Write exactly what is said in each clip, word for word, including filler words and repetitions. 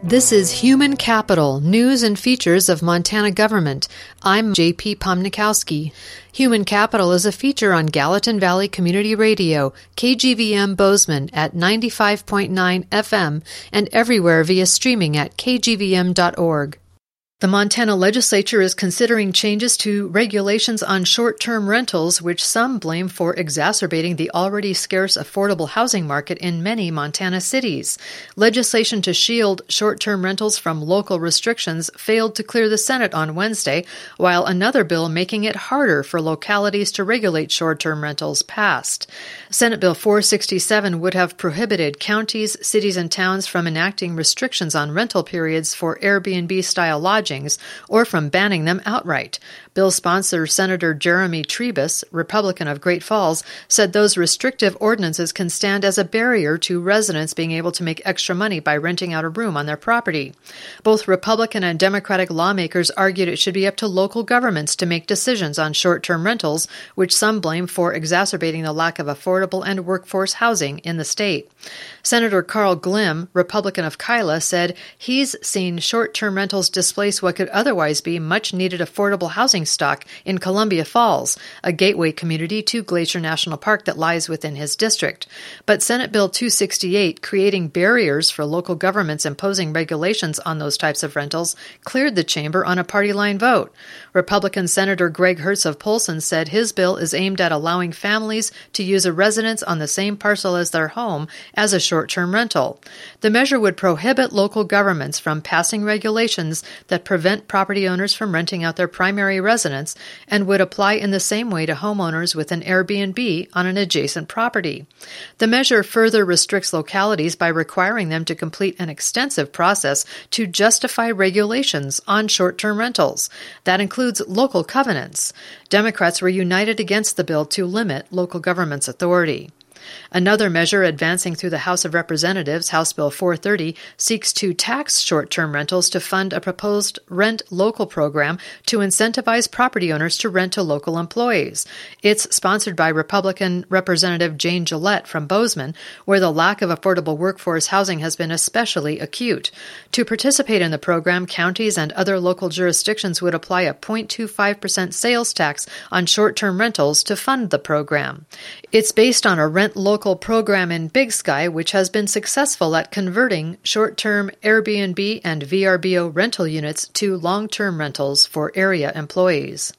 This is Human Capital, News and Features of Montana Government. I'm J P Pomnikowski. Human Capital is a feature on Gallatin Valley Community Radio, K G V M Bozeman at ninety-five point nine F M, and everywhere via streaming at k g v m dot org. The Montana legislature is considering changes to regulations on short-term rentals, which some blame for exacerbating the already scarce affordable housing market in many Montana cities. Legislation to shield short-term rentals from local restrictions failed to clear the Senate on Wednesday, while another bill making it harder for localities to regulate short-term rentals passed. Senate Bill four sixty-seven would have prohibited counties, cities, and towns from enacting restrictions on rental periods for Airbnb-style lodging or from banning them outright. Bill sponsor Senator Jeremy Trebus, Republican of Great Falls, said those restrictive ordinances can stand as a barrier to residents being able to make extra money by renting out a room on their property. Both Republican and Democratic lawmakers argued it should be up to local governments to make decisions on short-term rentals, which some blame for exacerbating the lack of affordable and workforce housing in the state. Senator Carl Glimm, Republican of Kyla, said he's seen short-term rentals displace what could otherwise be much-needed affordable housing stock in Columbia Falls, a gateway community to Glacier National Park that lies within his district. But Senate Bill two sixty-eight, creating barriers for local governments imposing regulations on those types of rentals, cleared the chamber on a party-line vote. Republican Senator Greg Hertz of Polson said his bill is aimed at allowing families to use a residence on the same parcel as their home as a short-term rental. The measure would prohibit local governments from passing regulations that prevent property owners from renting out their primary residence and would apply in the same way to homeowners with an Airbnb on an adjacent property. The measure further restricts localities by requiring them to complete an extensive process to justify regulations on short-term rentals. That includes local covenants. Democrats were united against the bill to limit local government's authority. Another measure advancing through the House of Representatives, House Bill four thirty, seeks to tax short-term rentals to fund a proposed rent local program to incentivize property owners to rent to local employees. It's sponsored by Republican Representative Jane Gillette from Bozeman, where the lack of affordable workforce housing has been especially acute. To participate in the program, counties and other local jurisdictions would apply a zero point two five percent sales tax on short-term rentals to fund the program. It's based on a rent local program in Big Sky, which has been successful at converting short-term Airbnb and V R B O rental units to long-term rentals for area employees.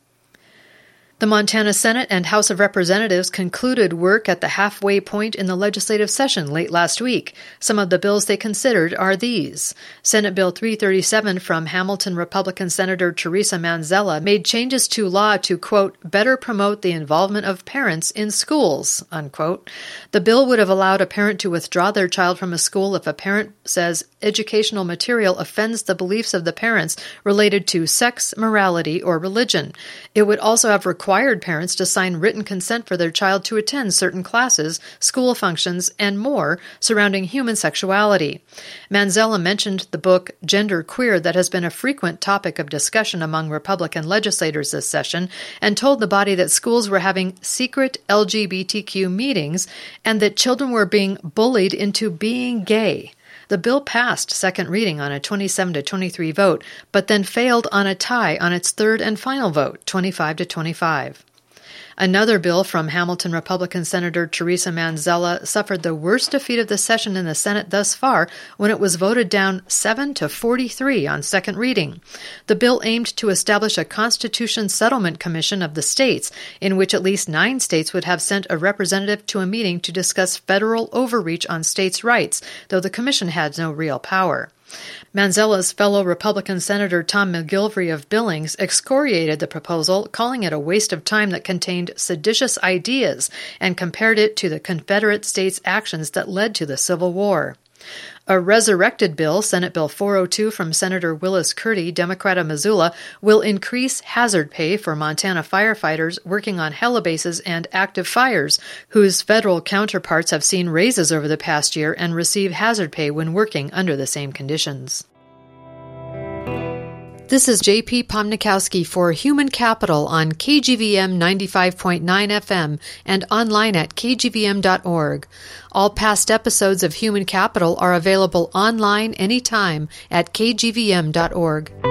The Montana Senate and House of Representatives concluded work at the halfway point in the legislative session late last week. Some of the bills they considered are these. Senate Bill three thirty-seven from Hamilton Republican Senator Teresa Manzella made changes to law to, quote, better promote the involvement of parents in schools, unquote. The bill would have allowed a parent to withdraw their child from a school if a parent says educational material offends the beliefs of the parents related to sex, morality, or religion. It would also have required required parents to sign written consent for their child to attend certain classes, school functions, and more surrounding human sexuality. Manzella mentioned the book Gender Queer that has been a frequent topic of discussion among Republican legislators this session, and told the body that schools were having secret L G B T Q meetings and that children were being bullied into being gay. The bill passed second reading on a twenty-seven to twenty-three vote, but then failed on a tie on its third and final vote, twenty-five to twenty-five. Another bill from Hamilton Republican Senator Teresa Manzella suffered the worst defeat of the session in the Senate thus far when it was voted down seven to forty-three on second reading. The bill aimed to establish a Constitution Settlement Commission of the states, in which at least nine states would have sent a representative to a meeting to discuss federal overreach on states' rights, though the commission had no real power. Manzella's fellow Republican Senator Tom McGilvery of Billings excoriated the proposal, calling it a waste of time that contained seditious ideas, and compared it to the Confederate States' actions that led to the Civil War. A resurrected bill, Senate Bill four oh two from Senator Willis Curdy, Democrat of Missoula, will increase hazard pay for Montana firefighters working on helibases and active fires, whose federal counterparts have seen raises over the past year and receive hazard pay when working under the same conditions. This is J P Pomnikowski for Human Capital on K G V M ninety-five point nine F M and online at k g v m dot org. All past episodes of Human Capital are available online anytime at k g v m dot org.